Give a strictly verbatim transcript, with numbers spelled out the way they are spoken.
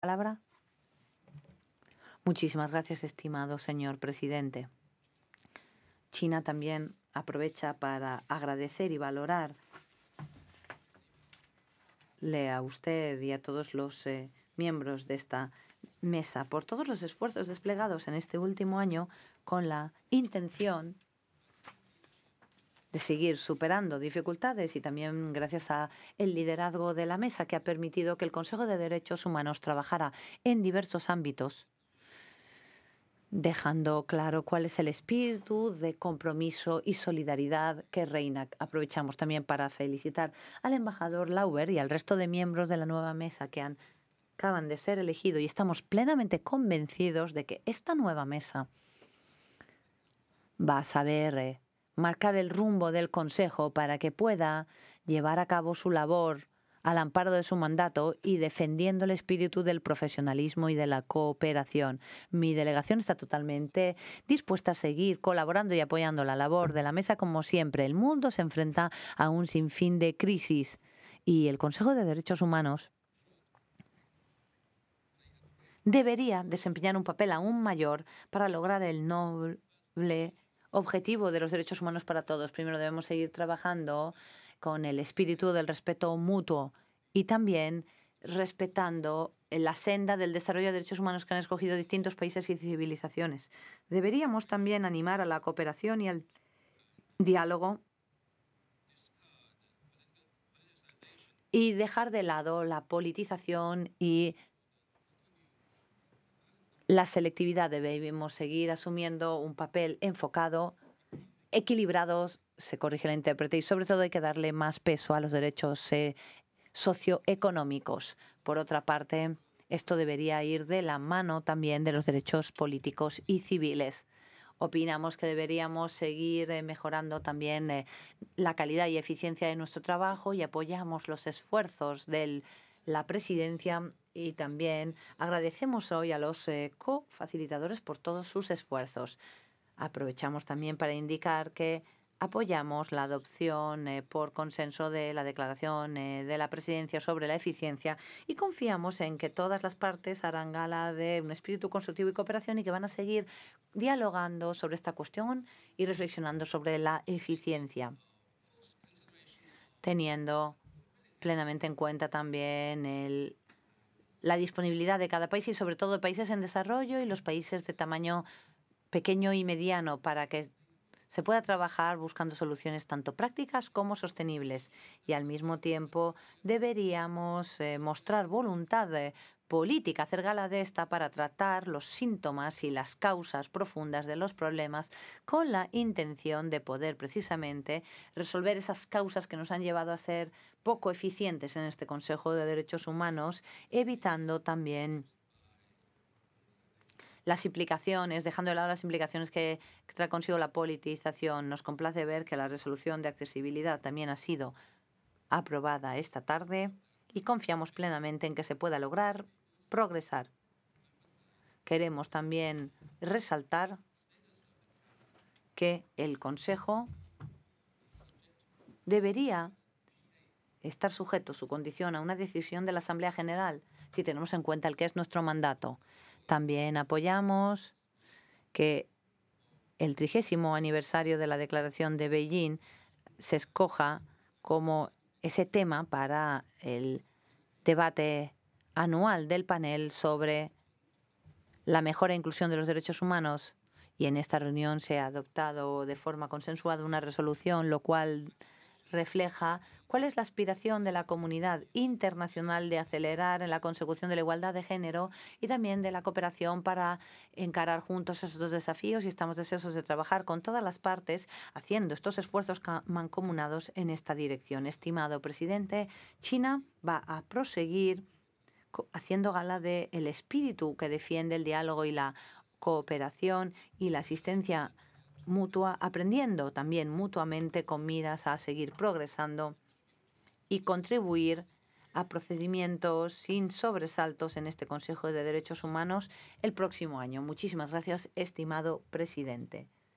palabra. Muchísimas gracias, estimado señor presidente. China también aprovecha para agradecer y valorarle a usted y a todos los eh, miembros de esta mesa por todos los esfuerzos desplegados en este último año con la intención de seguir superando dificultades y también gracias al liderazgo de la mesa que ha permitido que el Consejo de Derechos Humanos trabajara en diversos ámbitos, dejando claro cuál es el espíritu de compromiso y solidaridad que reina. Aprovechamos también para felicitar al embajador Lauber y al resto de miembros de la nueva mesa que han, acaban de ser elegidos y estamos plenamente convencidos de que esta nueva mesa va a saber eh, marcar el rumbo del Consejo para que pueda llevar a cabo su labor al amparo de su mandato y defendiendo el espíritu del profesionalismo y de la cooperación. Mi delegación está totalmente dispuesta a seguir colaborando y apoyando la labor de la mesa como siempre. El mundo se enfrenta a un sinfín de crisis y el Consejo de Derechos Humanos debería desempeñar un papel aún mayor para lograr el noble objetivo de los derechos humanos para todos. Primero debemos seguir trabajando con el espíritu del respeto mutuo y también respetando la senda del desarrollo de derechos humanos que han escogido distintos países y civilizaciones. Deberíamos también animar a la cooperación y al diálogo y dejar de lado la politización y la selectividad. Debemos seguir asumiendo un papel enfocado, equilibrados, se corrige la intérprete, y sobre todo hay que darle más peso a los derechos eh, socioeconómicos. Por otra parte, esto debería ir de la mano también de los derechos políticos y civiles. Opinamos que deberíamos seguir eh, mejorando también eh, la calidad y eficiencia de nuestro trabajo y apoyamos los esfuerzos de la presidencia y también agradecemos hoy a los eh, cofacilitadores por todos sus esfuerzos. Aprovechamos también para indicar que apoyamos la adopción eh, por consenso de la declaración eh, de la presidencia sobre la eficiencia y confiamos en que todas las partes harán gala de un espíritu constructivo y cooperación y que van a seguir dialogando sobre esta cuestión y reflexionando sobre la eficiencia, teniendo plenamente en cuenta también el, la disponibilidad de cada país y sobre todo de países en desarrollo y los países de tamaño pequeño y mediano para que se pueda trabajar buscando soluciones tanto prácticas como sostenibles y al mismo tiempo deberíamos eh, mostrar voluntad eh, política, hacer gala de esta para tratar los síntomas y las causas profundas de los problemas con la intención de poder precisamente resolver esas causas que nos han llevado a ser poco eficientes en este Consejo de Derechos Humanos, evitando también las implicaciones, dejando de lado las implicaciones que, que trae consigo la politización. Nos complace ver que la resolución de accesibilidad también ha sido aprobada esta tarde y confiamos plenamente en que se pueda lograr progresar. Queremos también resaltar que el Consejo debería estar sujeto su condición a una decisión de la Asamblea General, si tenemos en cuenta el que es nuestro mandato. También apoyamos que el trigésimo aniversario de la Declaración de Beijing se escoja como ese tema para el debate anual del panel sobre la mejora e inclusión de los derechos humanos. Y en esta reunión se ha adoptado de forma consensuada una resolución, lo cual refleja cuál es la aspiración de la comunidad internacional de acelerar en la consecución de la igualdad de género y también de la cooperación para encarar juntos esos dos desafíos, y estamos deseosos de trabajar con todas las partes haciendo estos esfuerzos mancomunados en esta dirección. Estimado presidente, China va a proseguir haciendo gala del espíritu que defiende el diálogo y la cooperación y la asistencia mutua, aprendiendo también mutuamente con miras a seguir progresando y contribuir a procedimientos sin sobresaltos en este Consejo de Derechos Humanos el próximo año. Muchísimas gracias, estimado presidente.